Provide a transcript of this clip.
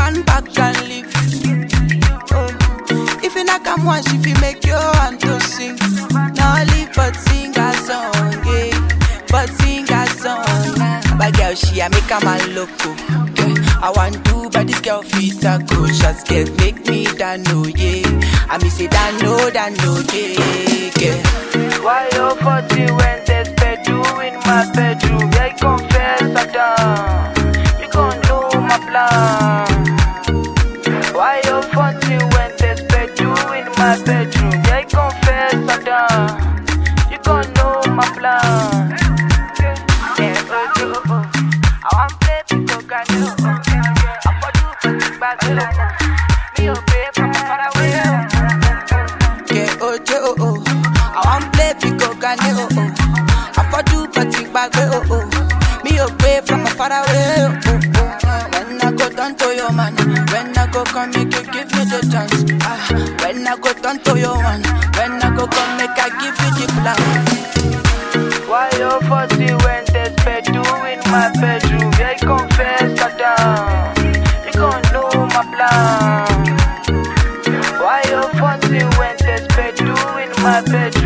stand back and leave. Oh, if you knock am once, if you make your hand to sing, now leave but sing a song, yeah. But sing a song. My girl, she a make a man loco. I want to, but this girl feet a go. Shots get make me down, no, yeah. I me say down, no, yeah. Why you 40 when there's bedroom in my bedroom? Yeah, I confess I done. You gon' know my plan. Why you 40 when there's bedroom in my bedroom? Yeah, I confess I done. You gon' know my plan. Yeah, I want play people can do. I for you for the back. Me obey from far away. Yeah, oh, I want play because can oh. I for do but think back oh. Me away from far away oh. When I go down to your man, when I go come make you give me the chance. When I go down to your man, when I go come make I give you the plan. Why you 40 when there's bedroom in my bedroom? Yeah, I confess I done. You gon' know my plan. Why you 40 when there's bedroom in my bedroom?